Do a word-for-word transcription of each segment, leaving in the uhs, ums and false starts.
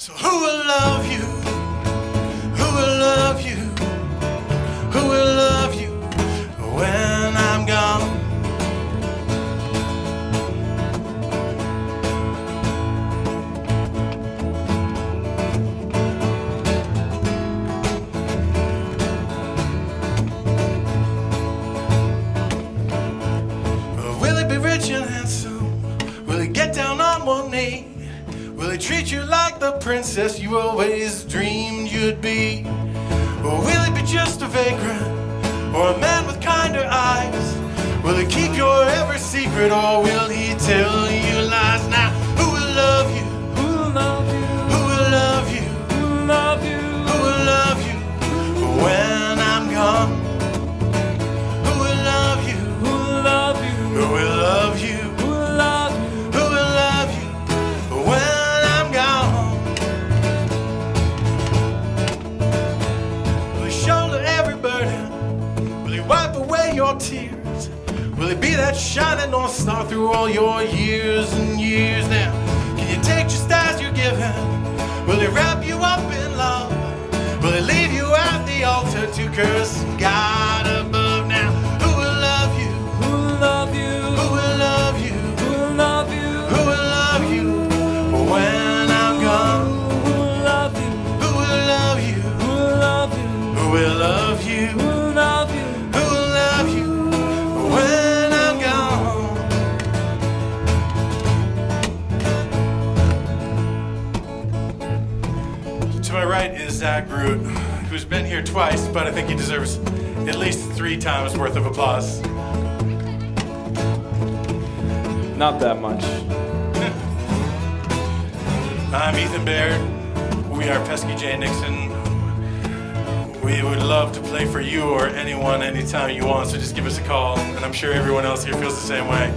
So who will love you? Who will love you? Who will love you when I'm gone? Will he be rich and handsome? Will he get down on one knee? Will he treat you like the princess you always dreamed you'd be? Or will he be just a vagrant, or a man with kinder eyes? Will he keep your every secret, or will he tell you lies? Now, who will love you? Who will love you? Who will love you? Who will love you? Who will love you when I'm gone? Who will love you? Who will love you? Who will love you? Who will love you? Who will love you when I'm gone? Will he shoulder every burden? Will he wipe away your tears? Will he be that shining North Star through all your years and years? Now, can you take just as you're given? Will he wrap you up in love? Will he leave you at the altar to curse God above? Now, who will love you? Who will love you? Who will love you? Who will love you? Who will love you when I'm gone? Who will love you? Who will love you? Who will love you? Who will love you? Who will love you? Who will love you when I'm gone? To my right is Zach Root, who's been here twice, but I think he deserves at least three times worth of applause. Not that much. I'm Ethan Baird. We are Pesky J. Nixon. We would love to play for you or anyone anytime you want, so just give us a call, and I'm sure everyone else here feels the same way.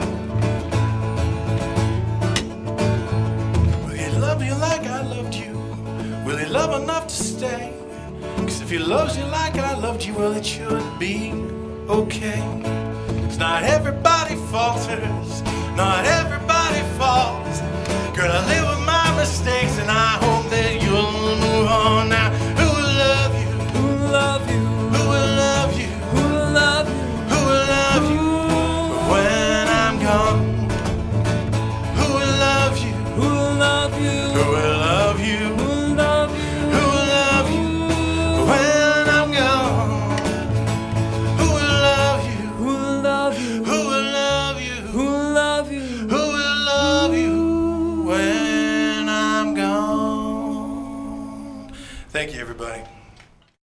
Will he love you like I loved you? Will he love enough to stay? 'Cause if he loves you like I loved you, well, it should be okay. 'Cause not everybody falters, not everybody falls. Girl, I live with my mistakes, and I hope that you'll move on now. Who will love you? Who will love you? Who will love you? Who will love you? Who will love you when I'm gone? Who will love you? Who will love you? Who will love you? Who will love you? Who will love you when I'm gone? Who will love you? Who will love you? Who will love you? Who will love you? Who will love you when I'm gone? Thank you, everybody.